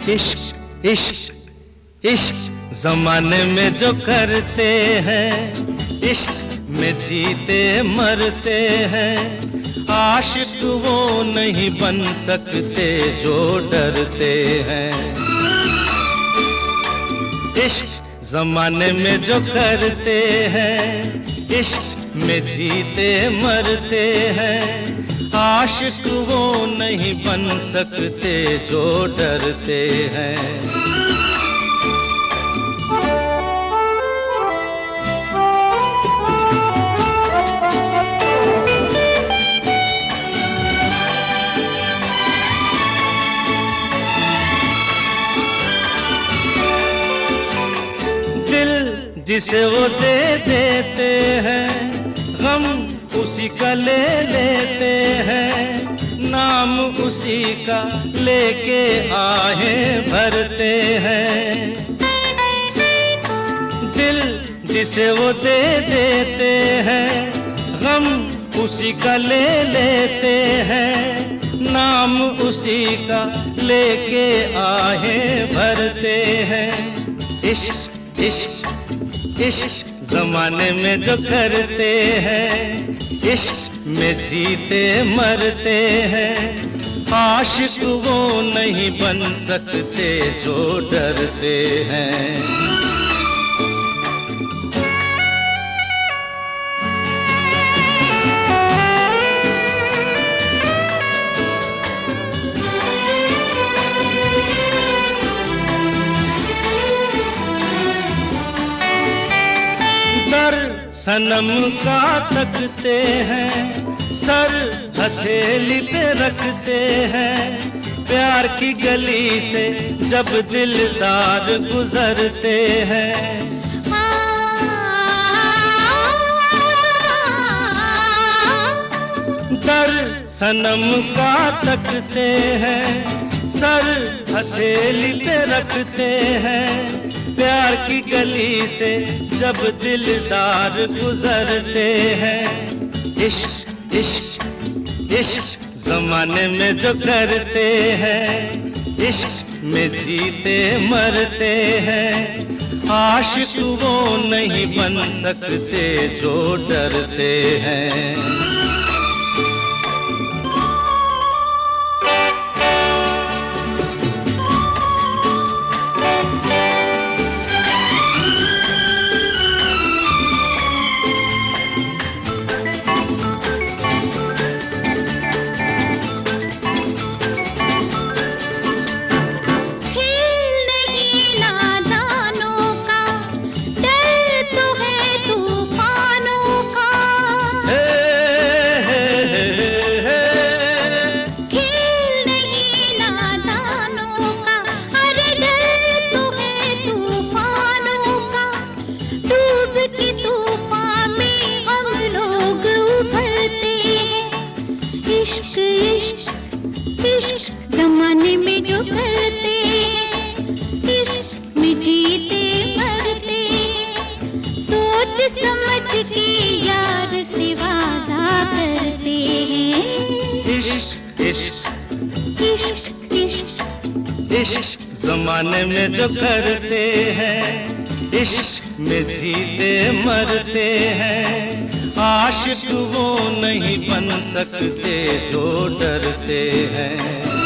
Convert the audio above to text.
इश्क इश्क इश्क जमाने में जो करते हैं, इश्क में जीते मरते हैं। आशिक वो नहीं बन सकते जो डरते हैं। इश्क जमाने में जो करते हैं, इश्क में जीते मरते हैं। आशिक वो नहीं बन सकते जो डरते हैं। दिल जिसे वो दे देते हैं, गम उसी का ले लेते हैं। नाम उसी का लेके आहें भरते हैं। दिल जिसे वो दे देते हैं, गम उसी का ले लेते हैं। नाम उसी का लेके आहें भरते हैं। इश्क इश्क इश्क जमाने में जो करते हैं, इश्क में जीते मरते हैं। आशिक वो नहीं बन सकते जो डरते हैं। सनम का तकते हैं, सर हथेली पे रखते हैं। प्यार की गली से जब दिलदार गुजरते हैं। दर सनम का तकते हैं, सर हथेली पे रखते हैं। प्यार की गली से जब दिलदार गुजरते हैं। इश्क इश्क इश्क जमाने में जो करते हैं, इश्क में जीते मरते हैं। आशिक वो नहीं बन सकते जो डरते हैं। जमाने में जो करते हैं, इश्क में जीते मरते। सोच समझ के यार से वादा करते हैं। इश्क इश्क इश्क इश्क इश्क जमाने में जो करते हैं, इश्क में जीते मरते हैं। आशिक वो नहीं बन सकते जो डरते हैं।